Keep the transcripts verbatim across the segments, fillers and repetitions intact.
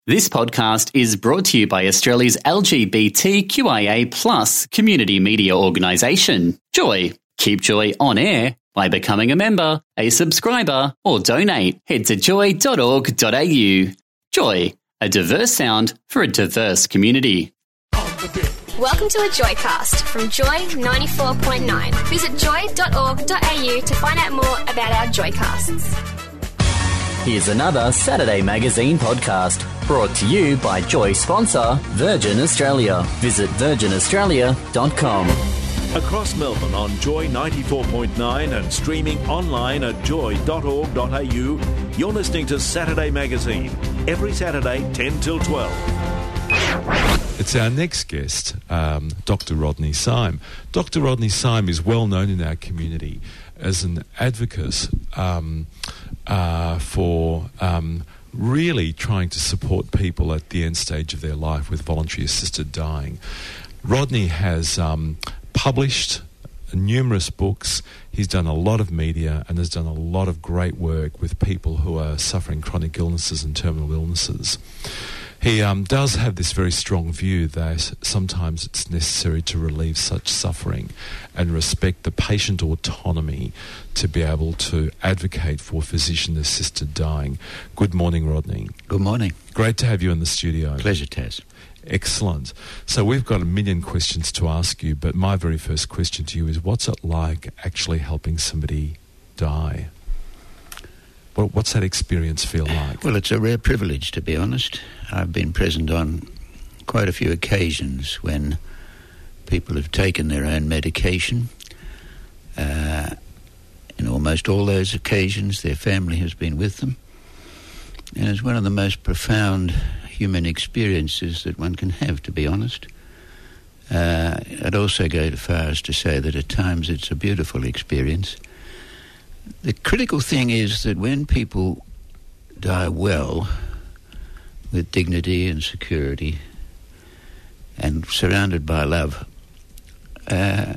This podcast is brought to you by Australia's L G B T Q I A plus community media organisation, Joy. Keep Joy on air by becoming a member, a subscriber, or donate. Head to joy dot org dot a u. Joy, a diverse sound for a diverse community. Welcome to a Joycast from Joy ninety-four point nine. Visit joy dot org dot a u to find out more about our Joycasts. Here's another Saturday Magazine podcast brought to you by Joy sponsor Virgin Australia. Visit virgin australia dot com. Across Melbourne on Joy ninety-four point nine and streaming online at joy dot org dot a u, you're listening to Saturday Magazine, every Saturday ten till twelve. It's our next guest, um, Doctor Rodney Syme. Doctor Rodney Syme is well known in our community as an advocate um, uh, for um, really trying to support people at the end stage of their life with voluntary assisted dying. Rodney has um, published numerous books. He's done a lot of media and has done a lot of great work with people who are suffering chronic illnesses and terminal illnesses. He um, does have this very strong view that sometimes it's necessary to relieve such suffering and respect the patient autonomy to be able to advocate for physician-assisted dying. Good morning, Rodney. Good morning. Great to have you in the studio. Pleasure, Taz. Excellent. So we've got a million questions to ask you, but my very first question to you is, what's it like actually helping somebody die? What, what's that experience feel like? Well, it's a rare privilege, to be honest. I've been present on quite a few occasions when people have taken their own medication. Uh, in almost all those occasions, their family has been with them. And it's one of the most profound human experiences that one can have, to be honest. Uh, I'd also go so far as to say that at times it's a beautiful experience. The critical thing is that when people die well, with dignity and security, and surrounded by love, uh,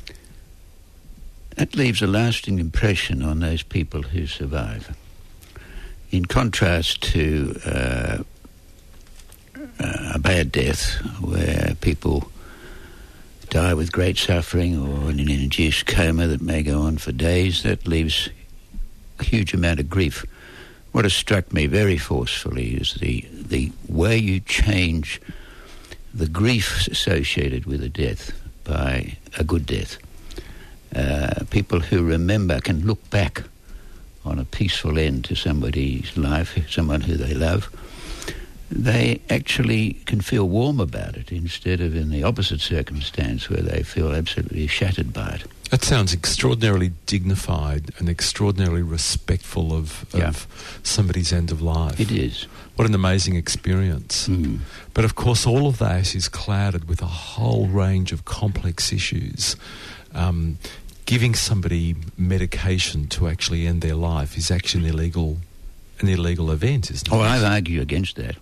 that leaves a lasting impression on those people who survive. In contrast to uh, a bad death, where people die with great suffering or in an induced coma that may go on for days, that leaves a huge amount of grief. What has struck me very forcefully is the the way you change the grief associated with a death by a good death. Uh, people who remember can look back on a peaceful end to somebody's life, someone who they love. They actually can feel warm about it instead of in the opposite circumstance where they feel absolutely shattered by it. That sounds extraordinarily dignified and extraordinarily respectful of, of Yeah. somebody's end of life. It is. What an amazing experience. Mm. But of course all of that is clouded with a whole range of complex issues. Um, giving somebody medication to actually end their life is actually an illegal, an illegal event, isn't it? Oh, I argue against that.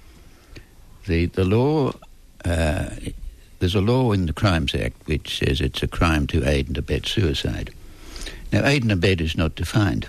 The the law, uh, there's a law in the Crimes Act which says it's a crime to aid and abet suicide. Now, aid and abet is not defined.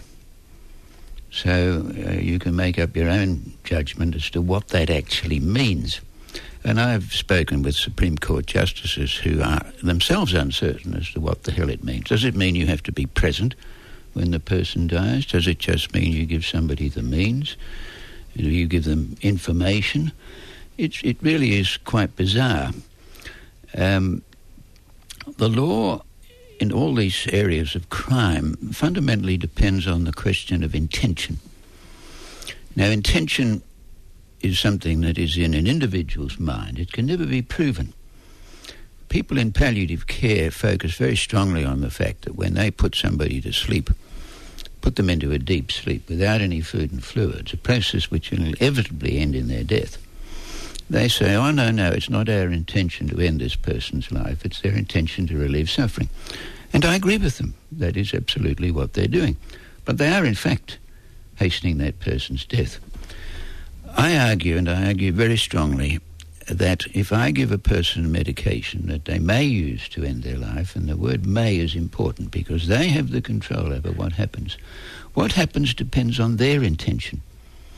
So uh, you can make up your own judgment as to what that actually means. And I've spoken with Supreme Court justices who are themselves uncertain as to what the hell it means. Does it mean you have to be present when the person dies? Does it just mean you give somebody the means? Do you give them information? It's, it really is quite bizarre. Um, the law in all these areas of crime fundamentally depends on the question of intention. Now, intention is something that is in an individual's mind. It can never be proven. People in palliative care focus very strongly on the fact that when they put somebody to sleep, put them into a deep sleep without any food and fluids, a process which will inevitably end in their death, they say, oh, no, no, it's not our intention to end this person's life. It's their intention to relieve suffering. And I agree with them. That is absolutely what they're doing. But they are, in fact, hastening that person's death. I argue, and I argue very strongly, that if I give a person medication that they may use to end their life, and the word may is important because they have the control over what happens. What happens depends on their intention.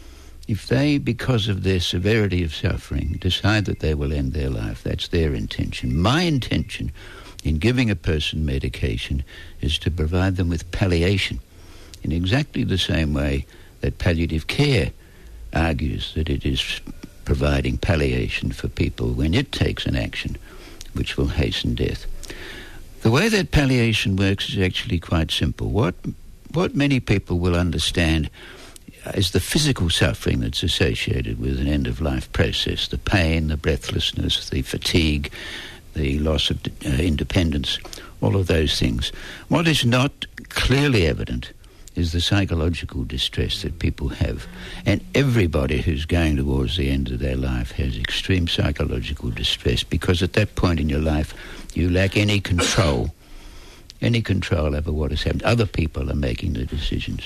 if they, because of their severity of suffering, decide that they will end their life, that's their intention. My intention in giving a person medication is to provide them with palliation in exactly the same way that palliative care argues that it is providing palliation for people when it takes an action which will hasten death. The way that palliation works is actually quite simple. What what many people will understand is the physical suffering that's associated with an end-of-life process, the pain, the breathlessness, the fatigue, the loss of uh, independence, all of those things. What is not clearly evident is the psychological distress that people have. And everybody who's going towards the end of their life has extreme psychological distress, because at that point in your life you lack any control, any control over what has happened. Other people are making the decisions.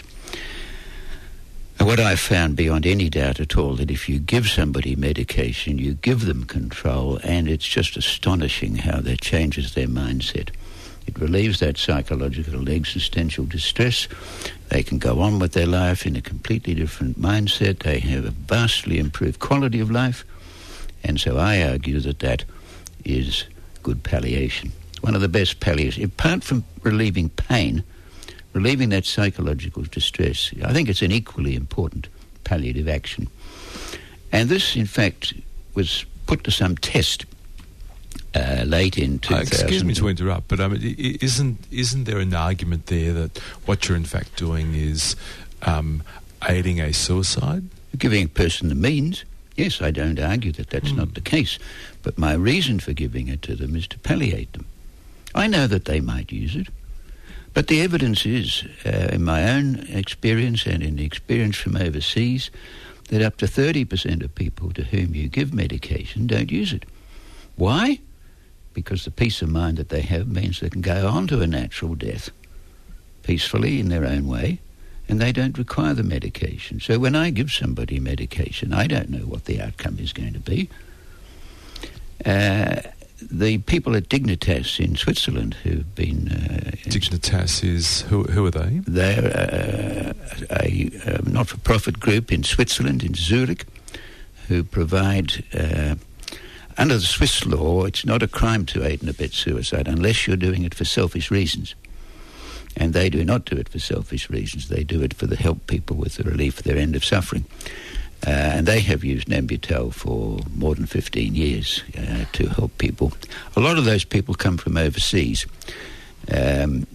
And what I've found beyond any doubt at all, that if you give somebody medication, you give them control, and it's just astonishing how that changes their mindset. It relieves that psychological existential distress. They can go on with their life in a completely different mindset. They have a vastly improved quality of life. And so I argue that that is good palliation. One of the best palliation. Apart from relieving pain, relieving that psychological distress, I think it's an equally important palliative action. And this, in fact, was put to some test Uh, late in two thousand. Uh, excuse me to interrupt, but um, isn't isn't there an argument there that what you're in fact doing is um, aiding a suicide? Giving a person the means, yes, I don't argue that that's mm. not the case, but my reason for giving it to them is to palliate them. I know that they might use it, but the evidence is, uh, in my own experience and in the experience from overseas, that up to thirty percent of people to whom you give medication don't use it. Why? Because the peace of mind that they have means they can go on to a natural death peacefully in their own way, and they don't require the medication. So when I give somebody medication, I don't know what the outcome is going to be. Uh, the people at Dignitas in Switzerland who've been... Uh, Dignitas is... Who, who are they? They're uh, a, a not-for-profit group in Switzerland, in Zurich, who provide... Uh, Under the Swiss law, it's not a crime to aid and abet suicide unless you're doing it for selfish reasons. And they do not do it for selfish reasons. They do it for the help people with the relief of their end of suffering. Uh, and they have used Nembutal for more than fifteen years uh, to help people. A lot of those people come from overseas. Um,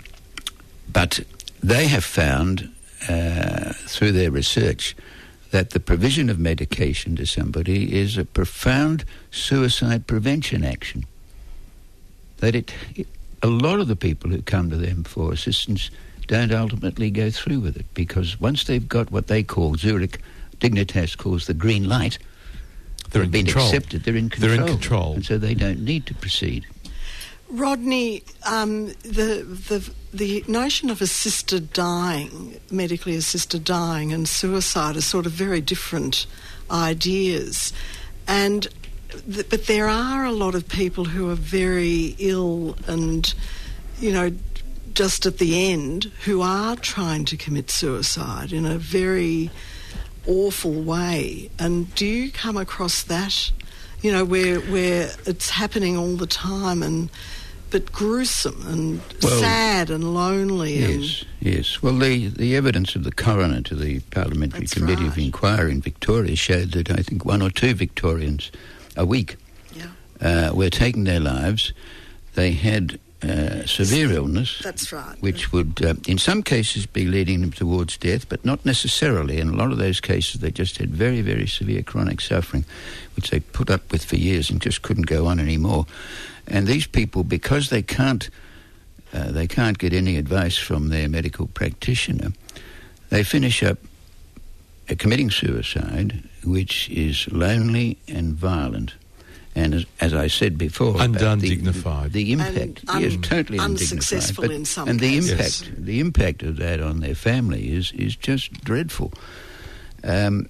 but they have found, uh, through their research, that the provision of medication to somebody is a profound suicide prevention action. That it, it, a lot of the people who come to them for assistance don't ultimately go through with it, because once they've got what they call, Zurich Dignitas calls the green light, they're in been control. accepted, they're in control. They're in control. And so they don't need to proceed. Rodney, um, the the the notion of assisted dying, medically assisted dying, and suicide are sort of very different ideas, and th- but there are a lot of people who are very ill and, you know, just at the end, who are trying to commit suicide in a very awful way. And do you come across that? You know, where where it's happening all the time, and but gruesome and well, sad and lonely. Yes, and yes. Well, the, the evidence of the coroner to the Parliamentary That's Committee right. of Inquiry in Victoria showed that I think one or two Victorians a week yeah. uh, were taking their lives. They had uh, severe illness. That's right. Which would, uh, in some cases, be leading them towards death, but not necessarily. In a lot of those cases, they just had very, very severe chronic suffering, which they put up with for years and just couldn't go on anymore. And these people, because they can't, uh, they can't get any advice from their medical practitioner, they finish up uh, committing suicide, which is lonely and violent. And as, as I said before, and the, undignified. The, the impact, un, yes, totally unsuccessful undignified. But, in some and the cases. impact, the impact of that on their family is is just dreadful. Um,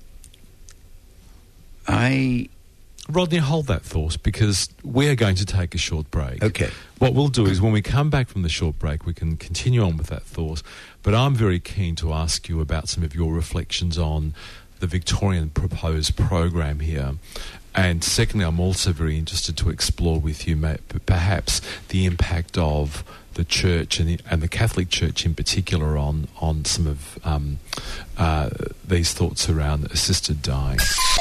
I. Rodney, hold that thought, because we're going to take a short break. Okay. What we'll do is when we come back from the short break, we can continue on with that thought. But I'm very keen to ask you about some of your reflections on the Victorian proposed program here. And secondly, I'm also very interested to explore with you ma- perhaps the impact of the church and the, and the Catholic Church in particular on, on some of um, uh, these thoughts around assisted dying.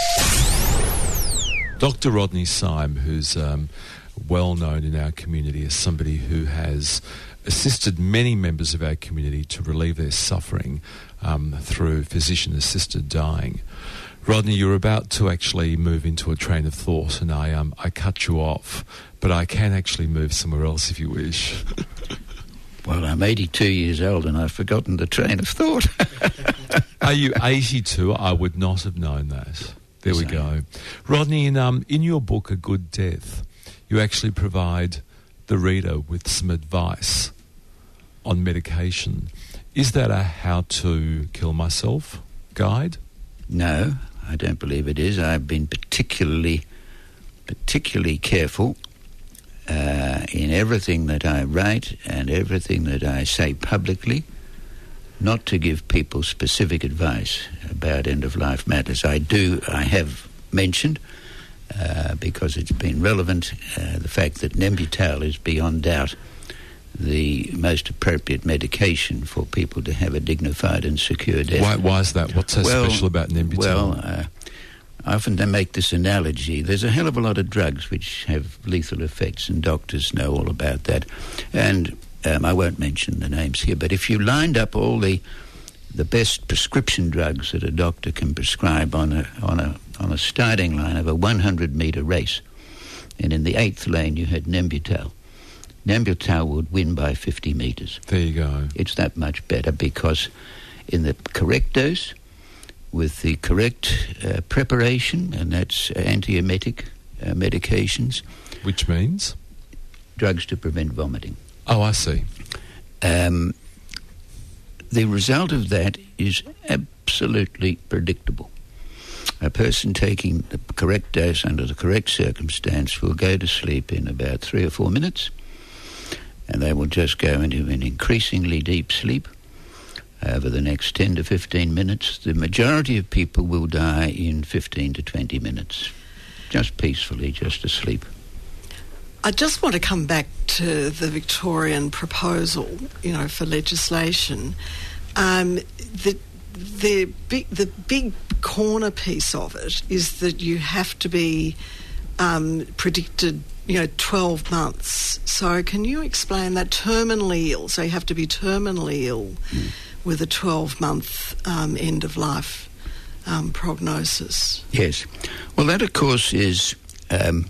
Doctor Rodney Syme, who's um, well known in our community as somebody who has assisted many members of our community to relieve their suffering um, through physician-assisted dying. Rodney, you're about to actually move into a train of thought, and I um I cut you off, but I can actually move somewhere else if you wish. Well, I'm eighty-two years old and I've forgotten the train of thought. Are you eighty-two? I would not have known that. There we go. Rodney, in, um, in your book, A Good Death, you actually provide the reader with some advice on medication. Is that a how to kill myself guide? No, I don't believe it is. I've been particularly, particularly careful uh, in everything that I write and everything that I say publicly, not to give people specific advice about end-of-life matters. I do, I have mentioned, uh, because it's been relevant, uh, the fact that Nembutal is beyond doubt the most appropriate medication for people to have a dignified and secure death. Why, why is that? What's so well, special about Nembutal? Well, uh, I often make this analogy. There's a hell of a lot of drugs which have lethal effects, and doctors know all about that. And um, I won't mention the names here, but if you lined up all the the best prescription drugs that a doctor can prescribe on a on a on a starting line of a one hundred metre race, and in the eighth lane you had Nembutal, Nembutal would win by fifty metres. There you go. It's that much better because in the correct dose, with the correct uh, preparation, and that's antiemetic uh, medications. Which means? Drugs to prevent vomiting. Oh, I see. Um, the result of that is absolutely predictable. A person taking the correct dose under the correct circumstance will go to sleep in about three or four minutes, and they will just go into an increasingly deep sleep. Over the next ten to fifteen minutes, the majority of people will die in fifteen to twenty minutes, just peacefully, just asleep. I just want to come back to the Victorian proposal, you know, for legislation. Um, the the big the big corner piece of it is that you have to be um, predicted, you know, twelve months. So can you explain that? Terminally ill, so you have to be terminally ill mm. with a twelve-month um, end-of-life um, prognosis. Yes. Well, that, of course, is... Um,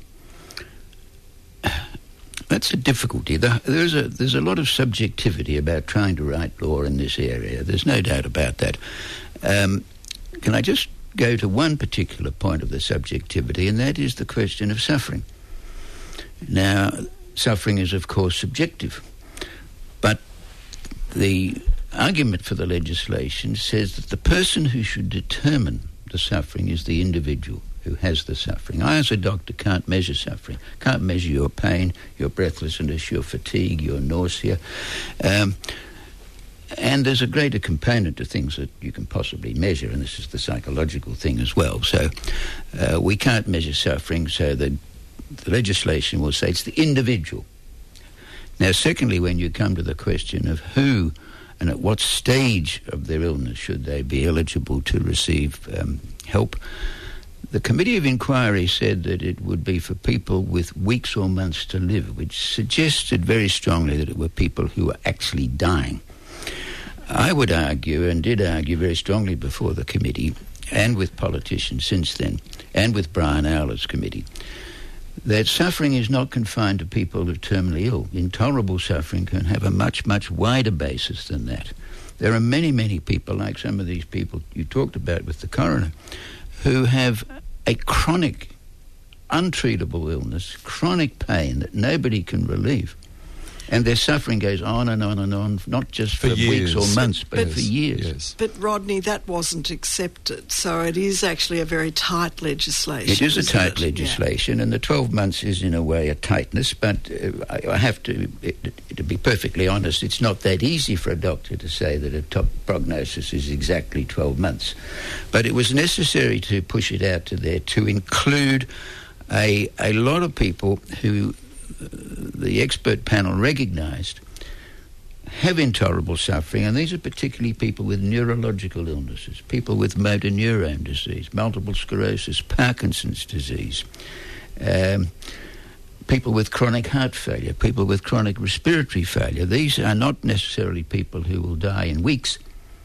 that's a difficulty. There's a, there's a lot of subjectivity about trying to write law in this area. There's no doubt about that. Um, can I just go to one particular point of the subjectivity, and that is the question of suffering. Now, suffering is, of course, subjective, but the argument for the legislation says that the person who should determine the suffering is the individual who has the suffering. I, as a doctor, can't measure suffering, can't measure your pain, your breathlessness, your fatigue, your nausea. Um, and there's a greater component to things that you can possibly measure, and this is the psychological thing as well. So uh, we can't measure suffering, so the, the legislation will say it's the individual. Now, secondly, when you come to the question of who and at what stage of their illness should they be eligible to receive um, help, the Committee of Inquiry said that it would be for people with weeks or months to live, which suggested very strongly that it were people who were actually dying. I would argue, and did argue very strongly before the committee, and with politicians since then, and with Brian Owler's committee, that suffering is not confined to people who are terminally ill. Intolerable suffering can have a much, much wider basis than that. There are many, many people, like some of these people you talked about with the coroner, who have a chronic, untreatable illness, chronic pain that nobody can relieve. And their suffering goes on and on and on, not just for, For weeks years. or months, but, But- for years. Yes. But Rodney, that wasn't accepted, so it is actually a very tight legislation. It is a isn't tight it? Yeah. legislation, and the twelve months is in a way a tightness, but uh, I, I have to, it, to be perfectly honest, it's not that easy for a doctor to say that a top prognosis is exactly twelve months. But it was necessary to push it out to there to include a, a lot of people who uh, the expert panel recognised have intolerable suffering, and these are particularly people with neurological illnesses, people with motor neurone disease, multiple sclerosis, Parkinson's disease, um, people with chronic heart failure, people with chronic respiratory failure. These are not necessarily people who will die in weeks.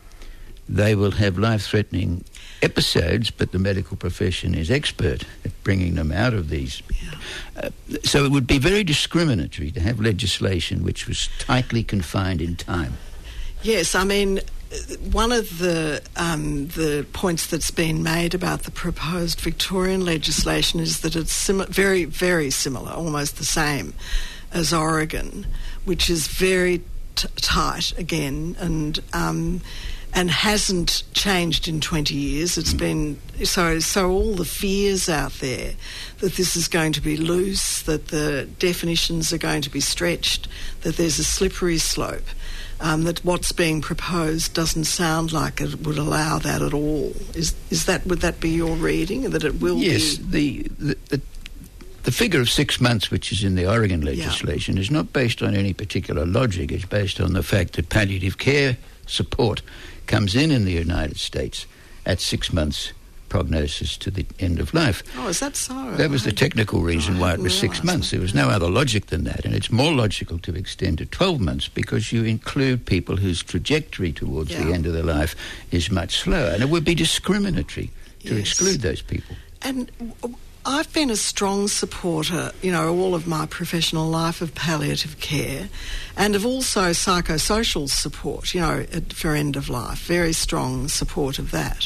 They will have life-threatening episodes, but the medical profession is expert at bringing them out of these. Uh, so it would be very discriminatory to have legislation which was tightly confined in time. Yes, I mean, one of the um, the points that's been made about the proposed Victorian legislation is that it's sim- very, very similar, almost the same as Oregon, which is very t- tight again, and um, and hasn't changed in twenty years. It's been so so all the fears out there that this is going to be loose, that the definitions are going to be stretched, that there's a slippery slope. Um, that what's being proposed doesn't sound like it would allow that at all. Is is that would that be your reading, that it will yes, be? the, the the the figure of six months, which is in the Oregon legislation, yeah. is not based on any particular logic. It's based on the fact that palliative care support comes in in the United States at six months prognosis to the end of life. Oh, is that so? That was the technical reason oh, why it was six months. That. There was no other logic than that, and it's more logical to extend to twelve months because you include people whose trajectory towards yeah. the end of their life is much slower, and it would be discriminatory to Yes. exclude those people. And w- I've been a strong supporter, you know, all of my professional life of palliative care and of also psychosocial support, you know, at, for end of life, very strong support of that.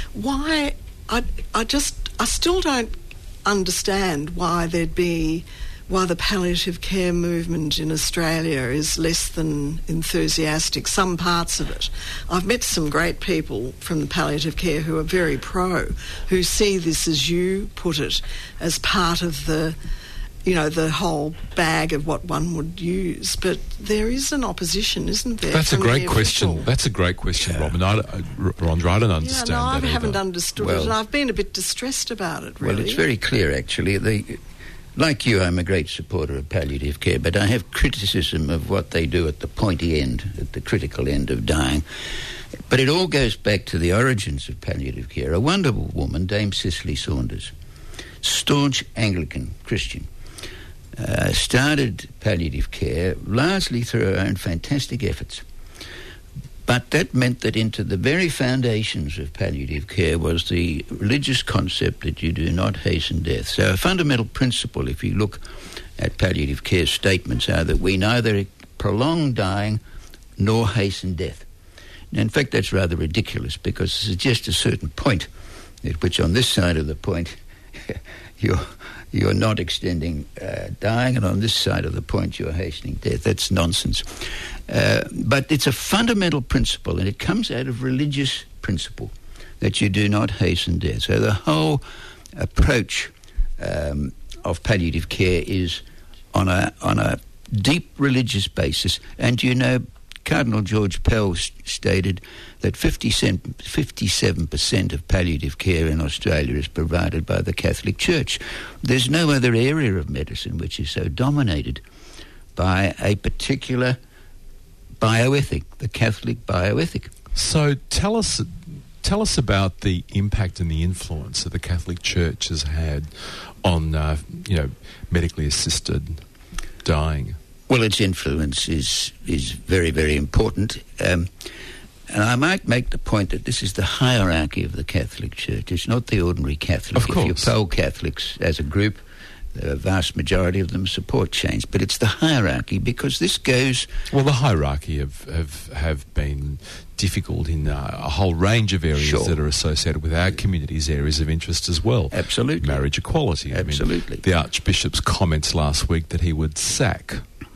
Why, I, I just, I still don't understand why there'd be, why the palliative care movement in Australia is less than enthusiastic, some parts of it. I've met some great people from the palliative care who are very pro, who see this, as you put it, as part of the, you know, the whole bag of what one would use. But there is an opposition, isn't there? That's a from great the question. official- That's a great question, Robin. I, I, Rhonda, I don't understand yeah, no, I that haven't either. understood Well- it, and I've been a bit distressed about it, really. Well, it's very clear, actually. The, like you, I'm a great supporter of palliative care, but I have criticism of what they do at the pointy end, at the critical end of dying. But it all goes back to the origins of palliative care. A wonderful woman, Dame Cicely Saunders, staunch Anglican Christian, uh, started palliative care largely through her own fantastic efforts. But that meant that into the very foundations of palliative care was the religious concept that you do not hasten death. So a fundamental principle, if you look at palliative care statements, are that we neither prolong dying nor hasten death. Now, in fact, that's rather ridiculous because there's just a certain point at which on this side of the point you're, you're not extending uh, dying, and on this side of the point you're hastening death. That's nonsense. Uh, but it's a fundamental principle, and it comes out of religious principle that you do not hasten death. So the whole approach um, of palliative care is on a on a deep religious basis. And you know, Cardinal George Pell s- stated that fifty-seven percent of palliative care in Australia is provided by the Catholic Church. There's no other area of medicine which is so dominated by a particular bioethic, the Catholic bioethic. So tell us, tell us about the impact and the influence that the Catholic Church has had on, uh, you know, medically assisted dying. Well, its influence is is very, very important. Um, and I might make the point that this is the hierarchy of the Catholic Church. It's not the ordinary Catholic. Of course. If you poll Catholics as a group, the vast majority of them support change. But it's the hierarchy because this goes... Well, the hierarchy have have, have been difficult in uh, a whole range of areas Sure. that are associated with our community's areas of interest as well. Absolutely. Marriage equality. I mean, Absolutely. the Archbishop's comments last week that he would sack Hmm.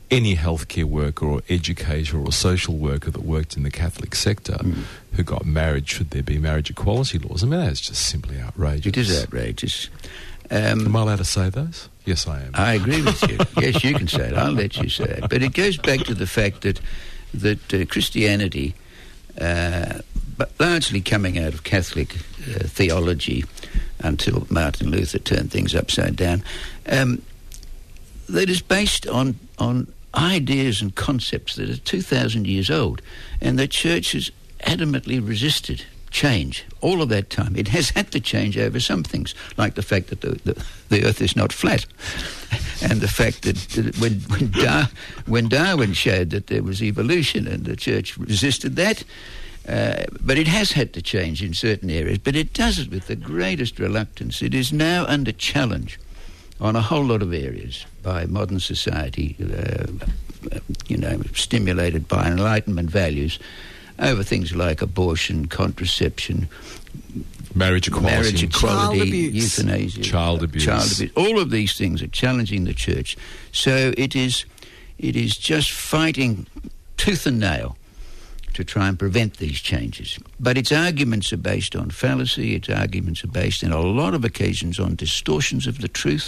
any healthcare worker or educator or social worker that worked in the Catholic sector mm. who got married, should there be marriage equality laws? I mean, that's just simply outrageous. It is outrageous. Um, am I allowed to say those? Yes, I am. I agree with you. Yes, you can say it. I'll let you say it. But it goes back to the fact that that uh, Christianity, uh, but largely coming out of Catholic uh, theology until Martin Luther turned things upside down, um, that is based on on ideas and concepts that are two thousand years old, and the Church has adamantly resisted change all of that time. It has had to change over some things, like the fact that the, the, the earth is not flat, and the fact that, that when when, Dar- when Darwin showed that there was evolution and the Church resisted that, uh, but it has had to change in certain areas, but it does it with the greatest reluctance. It is now under challenge on a whole lot of areas by modern society, uh, you know, stimulated by Enlightenment values, over things like abortion, contraception, marriage equality, marriage equality, child abuse. euthanasia, child abuse. child abuse. All of these things are challenging the Church. So it is, it is just fighting tooth and nail to try and prevent these changes. But its arguments are based on fallacy. Its arguments are based, in a lot of occasions, on distortions of the truth,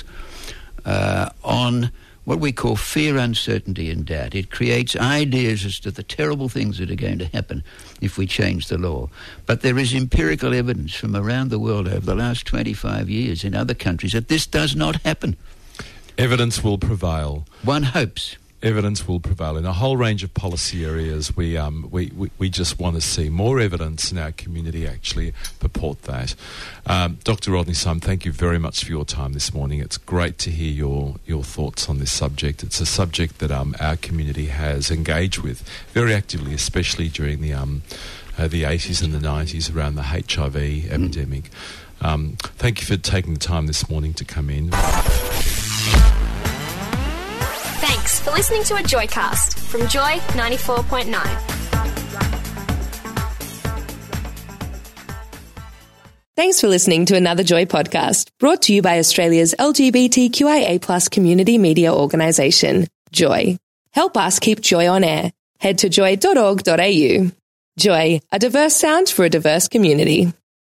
uh, on what we call fear, uncertainty and doubt. It creates ideas as to the terrible things that are going to happen if we change the law. But there is empirical evidence from around the world over the last twenty-five years in other countries that this does not happen. Evidence will prevail. One hopes. Evidence will prevail in a whole range of policy areas. We um we, we, we just want to see more evidence in our community actually purport that. Um, Doctor Rodney Syme, thank you very much for your time this morning. It's great to hear your your thoughts on this subject. It's a subject that um our community has engaged with very actively, especially during the um uh, the eighties and the nineties around the H I V epidemic. Um, thank you for taking the time this morning to come in. Thanks for listening to a Joycast from Joy ninety-four point nine. Thanks for listening to another Joy podcast, brought to you by Australia's L G B T Q I A plus community media organisation, Joy. Help us keep Joy on air. Head to joy dot org dot a u. Joy, a diverse sound for a diverse community.